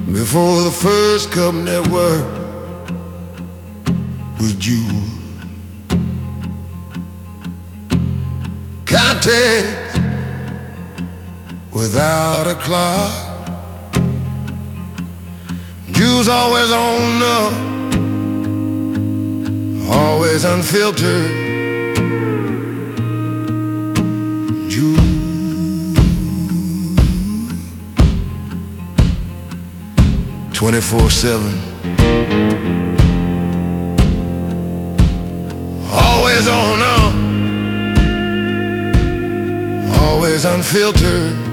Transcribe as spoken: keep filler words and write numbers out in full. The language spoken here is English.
Before the first Cub Network was Jewel. Contest without a clock. Jewel's always on up, always unfiltered. Jewel. twenty-four seven, always on up, always unfiltered.